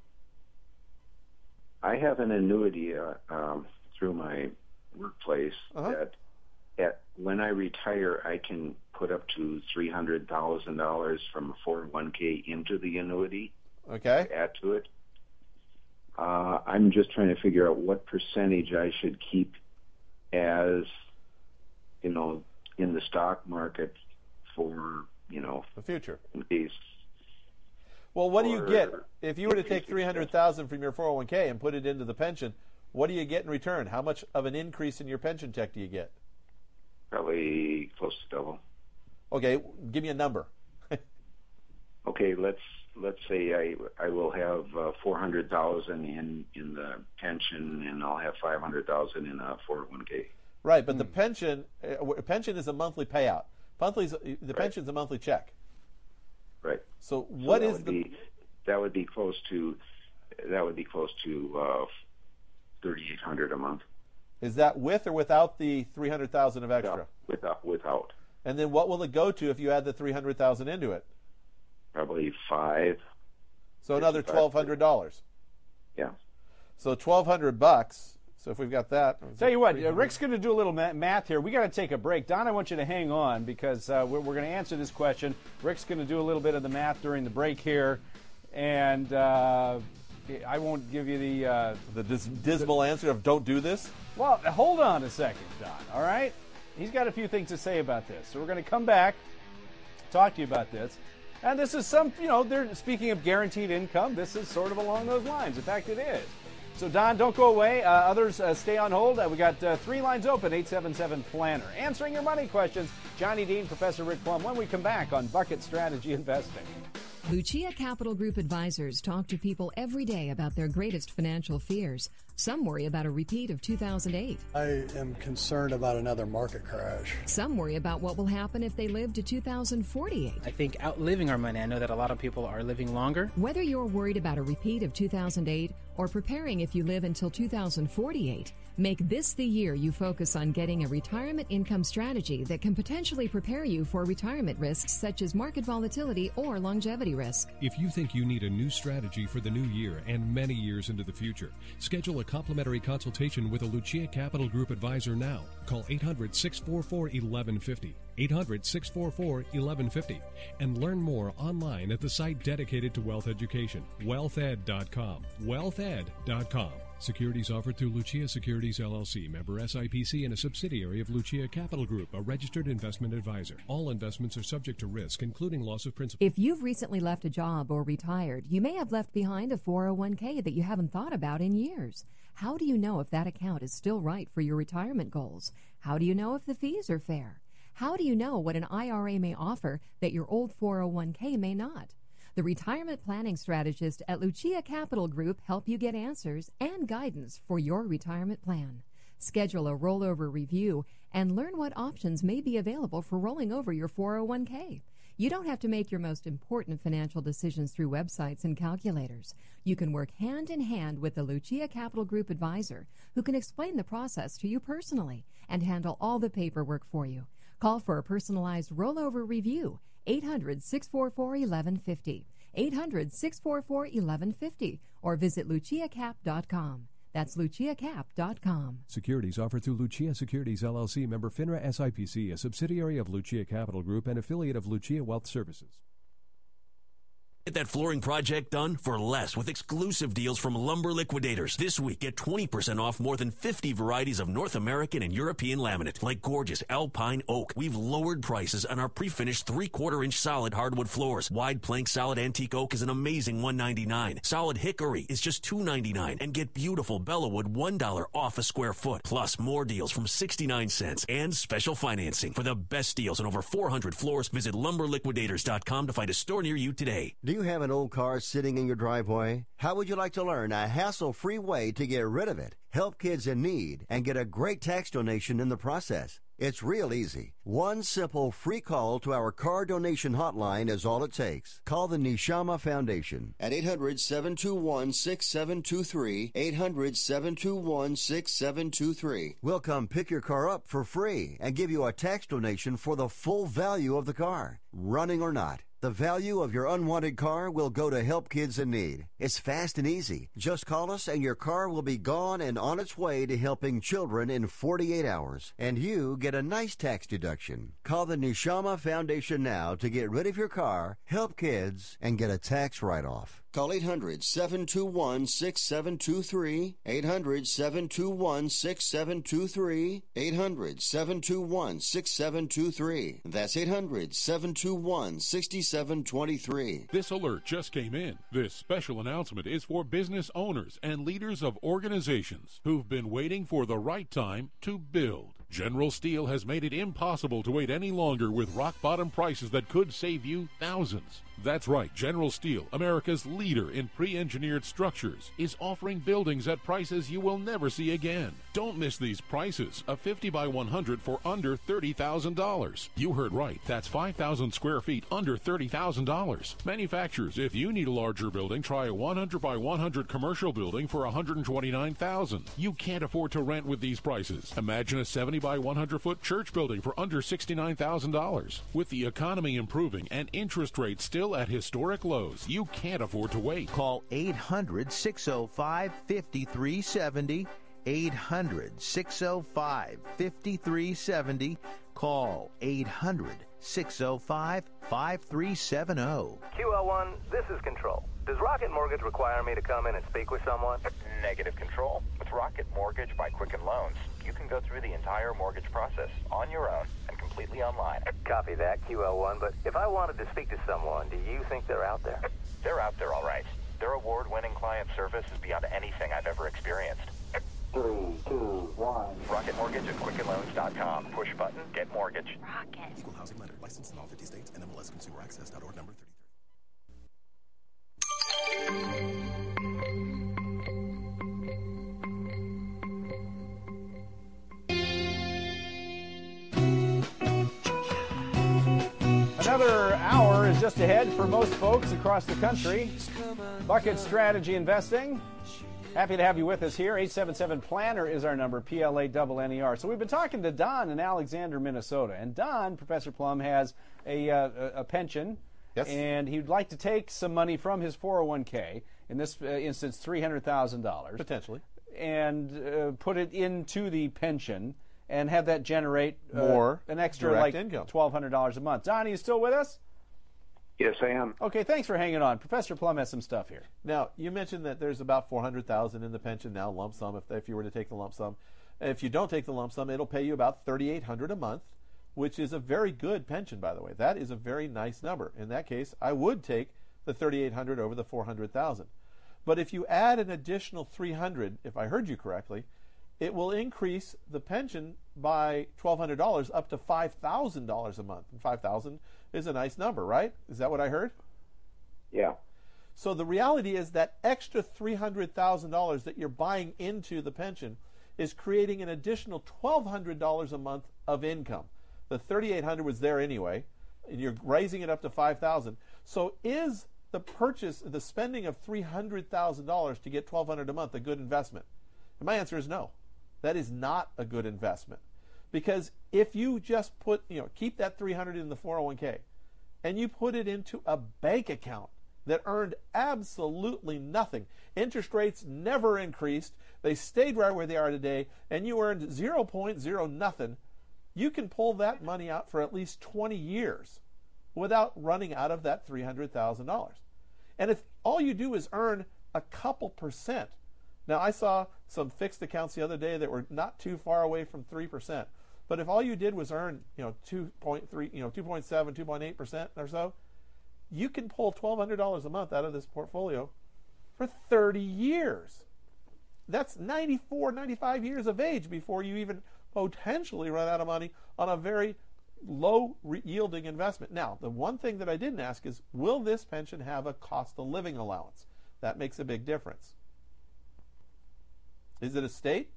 I have an annuity through my workplace that when I retire, I can put up to $300,000 from a 401k into the annuity. Okay. Add to it. I'm just trying to figure out what percentage I should keep as, in the stock market for, the future. In case. Well, what do you get if you were to take $300,000 from your 401k and put it into the pension? What do you get in return? How much of an increase in your pension check do you get? Probably close to double. Okay, give me a number. Okay, let's say I will have $400,000 in the pension, and I'll have $500,000 in a 401k. Right, but the pension is a monthly payout. The pension's a monthly check. Right. So what is that would be close to $3,800 a month. Is that with or without the $300,000 of extra? Without. And then what will it go to if you add the $300,000 into it? Probably $5,000. So another $1,200. Yeah. So $1,200. So if we've got that. Tell you what, Rick's going to do a little math here. We got to take a break. Don, I want you to hang on because we're going to answer this question. Rick's going to do a little bit of the math during the break here, and I won't give you the dismal answer of don't do this. Well, hold on a second, Don. All right, he's got a few things to say about this, so we're going to come back, talk to you about this. And this is they're speaking of guaranteed income. This is sort of along those lines. In fact, it is. So, Don, don't go away. Others stay on hold. We got 3 lines open, 877-PLANNER. Answering your money questions, Johnny Dean, Professor Rick Plum, when we come back on Bucket Strategy Investing. Lucia Capital Group advisors talk to people every day about their greatest financial fears. Some worry about a repeat of 2008. I am concerned about another market crash. Some worry about what will happen if they live to 2048. I think outliving our money. I know that a lot of people are living longer. Whether you're worried about a repeat of 2008 or preparing if you live until 2048, make this the year you focus on getting a retirement income strategy that can potentially prepare you for retirement risks such as market volatility or longevity risk. If you think you need a new strategy for the new year and many years into the future, schedule a complimentary consultation with a Lucia Capital Group advisor now. Call 800-644-1150, 800-644-1150, and learn more online at the site dedicated to wealth education, wealthed.com, wealthed.com. Securities offered through Lucia Securities LLC, member SIPC, and a subsidiary of Lucia Capital Group, a registered investment advisor. All investments are subject to risk, including loss of principal. If you've recently left a job or retired, you may have left behind a 401k that you haven't thought about in years. How do you know if that account is still right for your retirement goals? How do you know if the fees are fair? How do you know what an IRA may offer that your old 401k may not? The retirement planning strategists at Lucia Capital Group help you get answers and guidance for your retirement plan. Schedule a rollover review and learn what options may be available for rolling over your 401k. You don't have to make your most important financial decisions through websites and calculators. You can work hand in hand with the Lucia Capital Group advisor who can explain the process to you personally and handle all the paperwork for you. Call for a personalized rollover review, 800-644-1150, 800-644-1150, or visit luciacap.com. That's luciacap.com. Securities offered through Lucia Securities LLC, member FINRA SIPC, a subsidiary of Lucia Capital Group and affiliate of Lucia Wealth Services. Get that flooring project done for less with exclusive deals from Lumber Liquidators. This week, get 20% off more than 50 varieties of North American and European laminate, like gorgeous Alpine Oak. We've lowered prices on our pre-finished 3/4-inch solid hardwood floors. Wide plank solid antique oak is an amazing $199. Solid hickory is just $299. And get beautiful Bellawood $1 off a square foot. Plus more deals from 69 cents and special financing. For the best deals on over 400 floors, visit lumberliquidators.com to find a store near you today. Do you have an old car sitting in your driveway? How would you like to learn a hassle-free way to get rid of it, help kids in need, and get a great tax donation in the process? It's real easy. One simple free call to our car donation hotline is all it takes. Call the Neshama Foundation at 800-721-6723, 800-721-6723. We'll come pick your car up for free and give you a tax donation for the full value of the car, running or not. The value of your unwanted car will go to help kids in need. It's fast and easy. Just call us and your car will be gone and on its way to helping children in 48 hours. And you get a nice tax deduction. Call the Neshama Foundation now to get rid of your car, help kids, and get a tax write-off. Call 800-721-6723, 800-721-6723, 800-721-6723. That's 800-721-6723. This alert just came in. This special announcement is for business owners and leaders of organizations who've been waiting for the right time to build. General Steel has made it impossible to wait any longer with rock-bottom prices that could save you thousands. That's right, General Steel, America's leader in pre-engineered structures, is offering buildings at prices you will never see again. Don't miss these prices. A 50 by 100 for under $30,000. You heard right. That's 5,000 square feet under $30,000. Manufacturers, if you need a larger building, try a 100 by 100 commercial building for $129,000. You can't afford to rent with these prices. Imagine a 70 by 100 foot church building for under $69,000. With the economy improving and interest rates still at historic lows, you can't afford to wait. Call 800-605-5370. 800-605-5370. Call 800-605-5370. QL1, this is Control. Does Rocket Mortgage require me to come in and speak with someone? Negative, Control. With Rocket Mortgage by Quicken Loans, you can go through the entire mortgage process on your own and completely online. Copy that, QL1, but if I wanted to speak to someone, do you think they're out there? They're out there, all right. Their award-winning client service is beyond anything I've ever experienced. 3, 2, 1. Rocket Mortgage at QuickenLoans.com. Push button, get mortgage. Rocket. Equal housing lender. Licensed in all 50 states. NMLSConsumerAccess.org number 33. Another hour is just ahead for most folks across the country. Bucket Strategy Investing. Happy to have you with us here. 877-PLANNER is our number, PLANNER. So we've been talking to Don in Alexander, Minnesota. And Don, Professor Plum, has a pension. Yes. And he'd like to take some money from his 401k, in this instance $300,000. Potentially. And put it into the pension and have that generate more an extra direct like income. $1,200 a month. Don, are you still with us? Yes, I am. Okay, thanks for hanging on. Professor Plum has some stuff here. Now, you mentioned that there's about $400,000 in the pension now, lump sum, if you were to take the lump sum. If you don't take the lump sum, it'll pay you about $3,800 a month, which is a very good pension, by the way. That is a very nice number. In that case, I would take the $3,800 over the $400,000. But if you add an additional $300, if I heard you correctly, it will increase the pension by $1,200 up to $5,000 a month. And $5,000 is a nice number, right? Is that what I heard? Yeah. So the reality is that extra $300,000 that you're buying into the pension is creating an additional $1,200 a month of income. The $3,800 was there anyway, and you're raising it up to $5,000. So is the spending of $300,000 to get $1,200 a month a good investment? And my answer is no. That is not a good investment. Because if you just keep that $300 in the 401k and you put it into a bank account that earned absolutely nothing, interest rates never increased, they stayed right where they are today, and you earned 0.0 nothing, you can pull that money out for at least 20 years without running out of that $300,000. And if all you do is earn a couple percent, now I saw some fixed accounts the other day that were not too far away from 3%. But if all you did was earn, 2.3, 2.7, 2.8% or so, you can pull $1,200 a month out of this portfolio for 30 years. That's 94, 95 years of age before you even potentially run out of money on a very low yielding investment. Now, the one thing that I didn't ask is, will this pension have a cost of living allowance? That makes a big difference. Is it a state?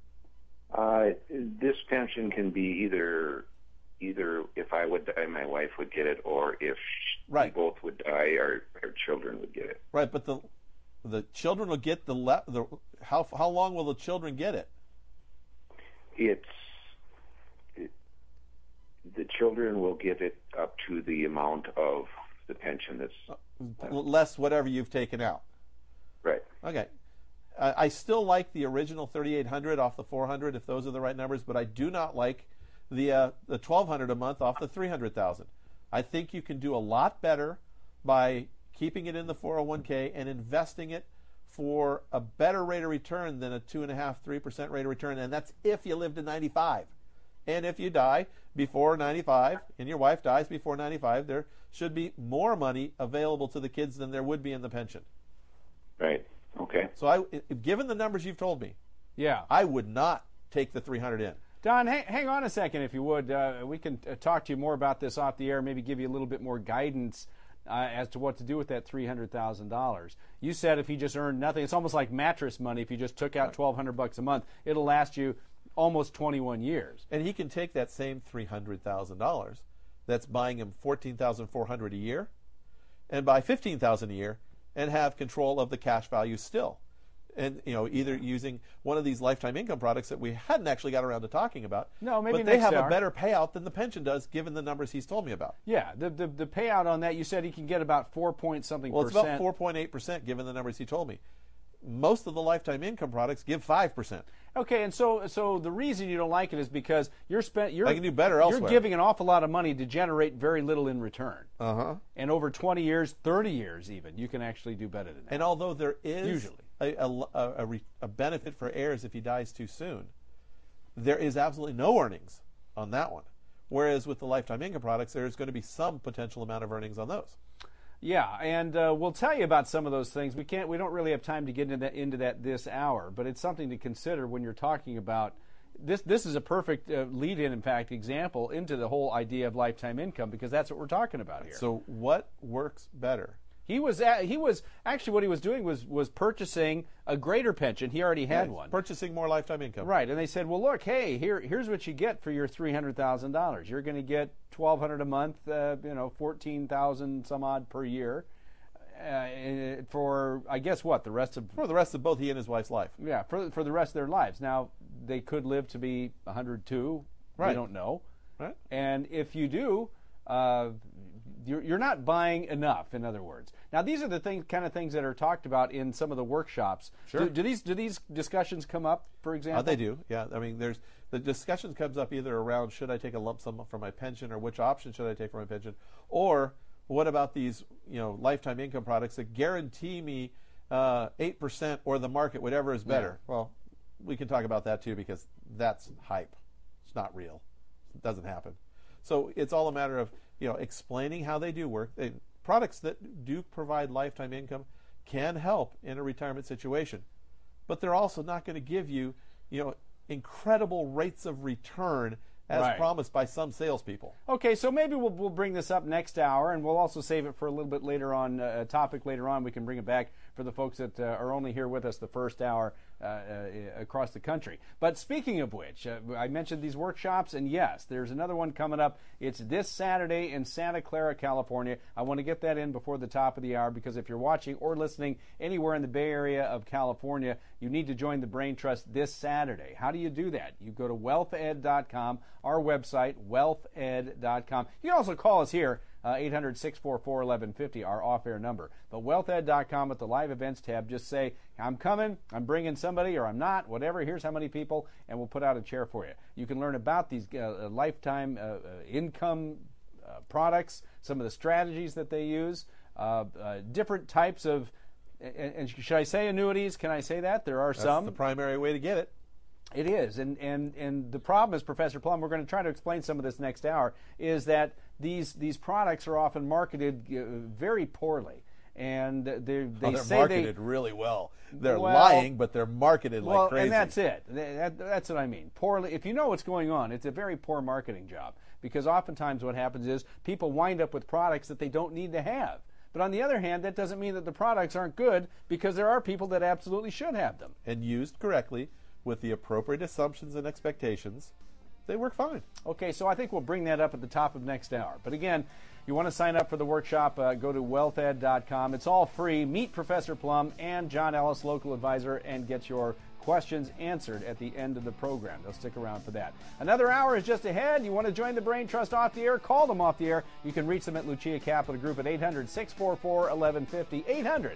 This pension can be either if I would die, my wife would get it, or if we both would die, our children would get it. Right, but the children will get how long will the children get it? The children will get it up to the amount of the pension that's less whatever you've taken out. Right. Okay. I still like the original $3,800 off the $400 if those are the right numbers, but I do not like the $1,200 a month off the $300,000. I think you can do a lot better by keeping it in the 401k and investing it for a better rate of return than a 2.5%, 3% rate of return, and that's if you live to 95. And if you die before 95 and your wife dies before 95, there should be more money available to the kids than there would be in the pension. Right. Okay. So given the numbers you've told me, yeah, I would not take the $300 in. Don, hang on a second, if you would. We can talk to you more about this off the air, maybe give you a little bit more guidance as to what to do with that $300,000. You said if he just earned nothing, it's almost like mattress money. If you just took out $1,200 a month, it'll last you almost 21 years. And he can take that same $300,000 that's buying him $14,400 a year and buy $15,000 a year and have control of the cash value still. And, either using one of these lifetime income products that we hadn't actually got around to talking about. No, maybe but they next have hour. A better payout than the pension does, given the numbers he's told me about. Yeah, the payout on that, you said he can get about 4 point something Well, percent. it's about 4.8%, given the numbers he told me. Most of the lifetime income products give 5%. Okay, and so the reason you don't like it is because I can do better elsewhere. You're giving an awful lot of money to generate very little in return. Uh-huh. And over 20 years, 30 years even, you can actually do better than that. And although there is usually a benefit for heirs if he dies too soon, there is absolutely no earnings on that one. Whereas with the lifetime income products, there's going to be some potential amount of earnings on those. Yeah, and we'll tell you about some of those things. We don't really have time to get into that this hour, but it's something to consider when you're talking about this. This is a perfect lead-in, in fact, example into the whole idea of lifetime income, because that's what we're talking about here. So what works better? He was actually, what he was doing was purchasing a greater pension. He already had one. Purchasing more lifetime income. Right, and they said, well, look, hey, here's what you get for your $300,000. You're going to get $1,200 a month, $14,000 some odd per year, for I guess what the rest of both he and his wife's life. Yeah, for the rest of their lives. Now they could live to be 102. Right. We don't know. Right. And if you do. You're not buying enough, in other words. Now, these are the kind of things that are talked about in some of the workshops. Sure. Do these discussions come up, for example? They do, yeah. I mean, the discussion comes up either around should I take a lump sum for my pension, or which option should I take for my pension, or what about these lifetime income products that guarantee me 8% or the market, whatever is better. Yeah. Well, we can talk about that too, because that's hype. It's not real. It doesn't happen. So it's all a matter of explaining how they do work. Products that do provide lifetime income can help in a retirement situation, but they're also not going to give you, incredible rates of return as promised by some salespeople. Okay, so maybe we'll bring this up next hour, and we'll also save it for a little bit later on, a topic later on. We can bring it back for the folks that are only here with us the first hour across the country. But speaking of which, I mentioned these workshops, and yes, there's another one coming up. It's this Saturday in Santa Clara, California. I want to get that in before the top of the hour, because if you're watching or listening anywhere in the Bay Area of California, you need to join the Brain Trust this Saturday. How do you do that? You go to wealthed.com, our website, wealthed.com. You can also call us here, 800-644-1150, our off-air number. But wealthed.com at the live events tab, just say, I'm coming, I'm bringing somebody, or I'm not, whatever, here's how many people, and we'll put out a chair for you. You can learn about these lifetime income products, some of the strategies that they use, different types of, and should I say annuities? Can I say that? There are some. That's the primary way to get it. It is, and the problem is, Professor Plum, we're going to try to explain some of this next hour, is that these products are often marketed very poorly, and they're marketed really well. They're lying, but they're marketed like crazy. And that's it. That's what I mean. Poorly. If you know what's going on, it's a very poor marketing job, because oftentimes what happens is people wind up with products that they don't need to have. But on the other hand, that doesn't mean that the products aren't good, because there are people that absolutely should have them. And used correctly, with the appropriate assumptions and expectations, they work fine. Okay, so I think we'll bring that up at the top of next hour. But again, you want to sign up for the workshop, go to wealthed.com. It's all free. Meet Professor Plum and John Ellis, local advisor, and get your questions answered at the end of the program. They'll stick around for that. Another hour is just ahead. You want to join the Brain Trust off the air? Call them off the air. You can reach them at Lucia Capital Group at 800-644-1150.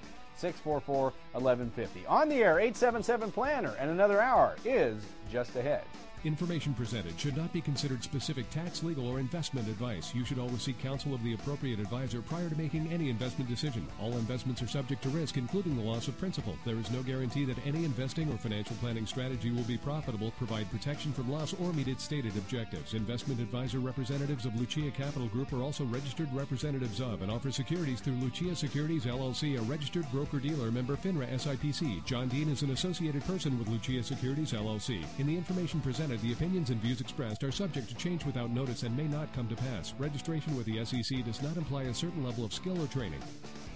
800-644-1150. On the air, 877-PLANNER, and another hour is just ahead. Information presented should not be considered specific tax, legal, or investment advice. You should always seek counsel of the appropriate advisor prior to making any investment decision. All investments are subject to risk, including the loss of principal. There is no guarantee that any investing or financial planning strategy will be profitable, provide protection from loss, or meet its stated objectives. Investment advisor representatives of Lucia Capital Group are also registered representatives of and offer securities through Lucia Securities, LLC, a registered broker-dealer, member FINRA SIPC. John Dean is an associated person with Lucia Securities, LLC. In the information presented, Indiana, the opinions and views expressed are subject to change without notice and may not come to pass. Registration with the SEC does not imply a certain level of skill or training.